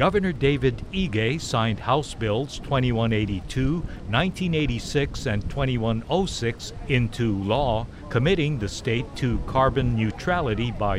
Governor David Ige signed House Bills 2182, 1986, and 2106 into law, committing the state to carbon neutrality by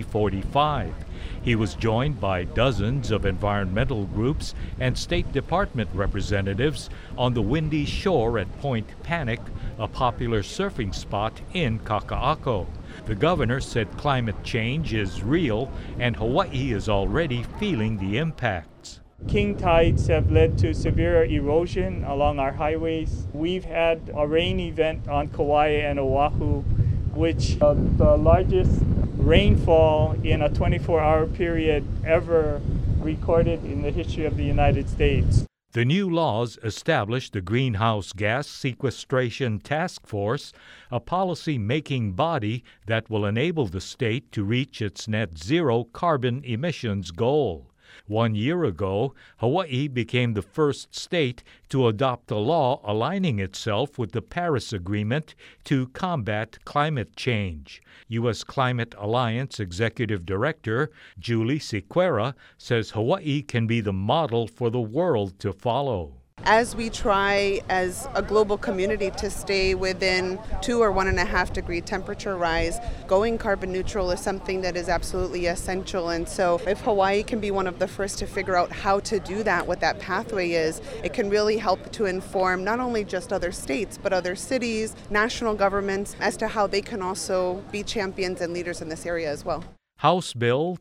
2045. He was joined by dozens of environmental groups and State Department representatives on the windy shore at Point Panic, a popular surfing spot in Kaka'ako. The governor said climate change is real and Hawaii is already feeling the impacts. King tides have led to severe erosion along our highways. We've had a rain event on Kauai and Oahu, which the largest rainfall in a 24-hour period ever recorded in the history of the United States. The new laws established the Greenhouse Gas Sequestration Task Force, a policy-making body that will enable the state to reach its net zero carbon emissions goal. 1 year ago, Hawaii became the first state to adopt a law aligning itself with the Paris Agreement to combat climate change. U.S. Climate Alliance Executive Director Julie Sequeira says Hawaii can be the model for the world to follow. As we try as a global community to stay within 2 or 1.5 degree temperature rise, going carbon neutral is something that is absolutely essential. And so if Hawaii can be one of the first to figure out how to do that, what that pathway is, it can really help to inform not only just other states, but other cities, national governments, as to how they can also be champions and leaders in this area as well. House Bill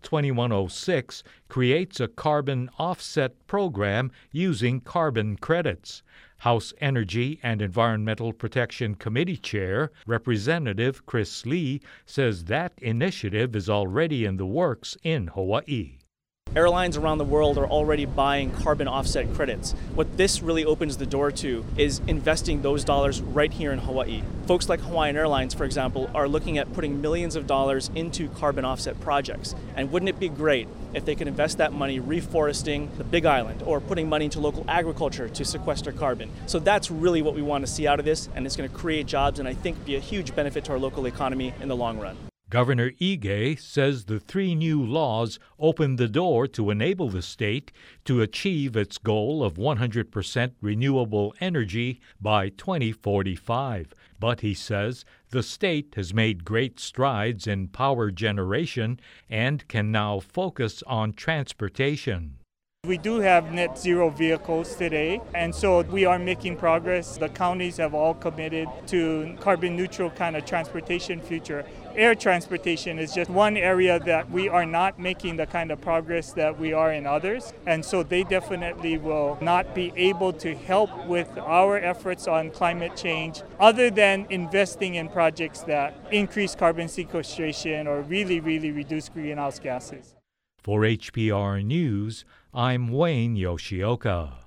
2106 creates a carbon offset program using carbon credits. House Energy and Environmental Protection Committee Chair, Representative Chris Lee, says that initiative is already in the works in Hawaii. Airlines around the world are already buying carbon offset credits. What this really opens the door to is investing those dollars right here in Hawaii. Folks like Hawaiian Airlines, for example, are looking at putting millions of dollars into carbon offset projects. And wouldn't it be great if they could invest that money reforesting the Big Island or putting money into local agriculture to sequester carbon? So that's really what we want to see out of this, and it's going to create jobs and I think be a huge benefit to our local economy in the long run. Governor Ige says the 3 new laws open the door to enable the state to achieve its goal of 100% renewable energy by 2045. But he says the state has made great strides in power generation and can now focus on transportation. We do have net zero vehicles today, and so we are making progress. The counties have all committed to carbon neutral kind of transportation future. Air transportation is just one area that we are not making the kind of progress that we are in others, and so they definitely will not be able to help with our efforts on climate change other than investing in projects that increase carbon sequestration or really reduce greenhouse gases. For HPR News, I'm Wayne Yoshioka.